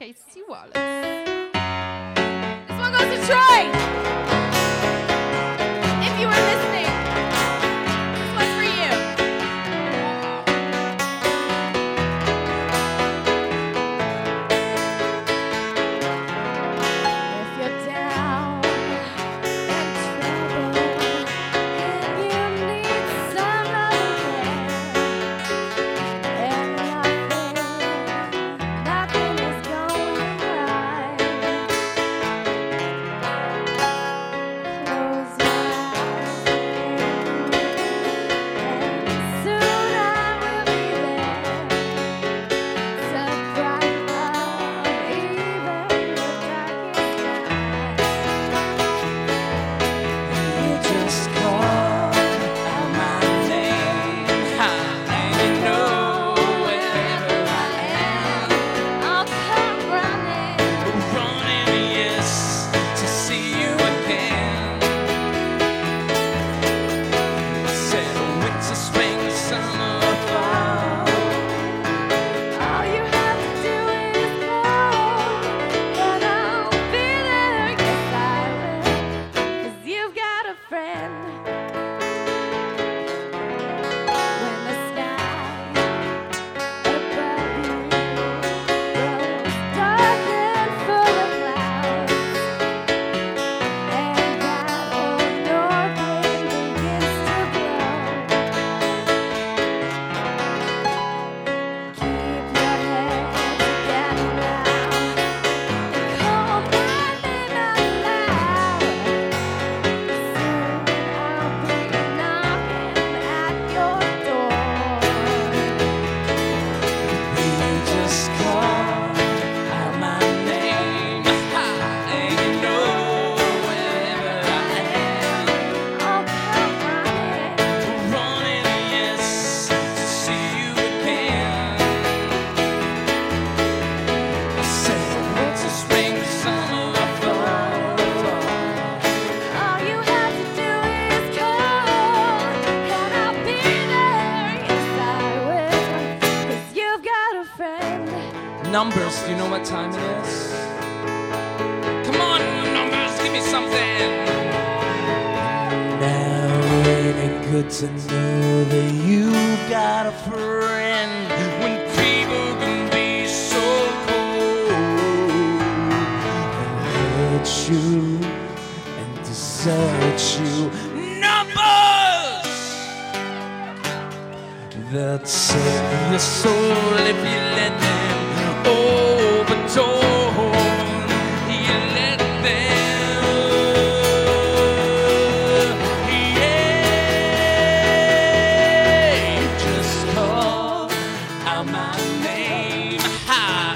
Casey Wallace. This one goes to Troy. If you were listening, this one's for you. If you're down and troubled and you need some and nothing is going right. Close your eyes and soon I will be there to brighten up even your darkest night. You just call out my name, and you know wherever I am, I'll come running. yes, to see you again. Said winter, spring, summer, fall. All you have to do is call, and I'll be there. Yes, I will, 'cause you've got a friend. When the sky above you grows dark and full of clouds, and that old north wind begins to blow, keep your head together now and call my name out loud. Soon I'll be knocking at your door. You just call out my name, and you know wherever I am, I'll come running. yes, to see you again. I said winter, spring, summer, fall. All you have to do is call, and I'll be there. Yes, I will, 'cause you've got a friend. Numbers, do you know what time it is? Come on, numbers, give me something. Now ain't it good to know that you've got a friend when people can be so cold and hurt you and desert you. Numbers that save your soul if you let them overtone. You let them, yeah. You just call out my name,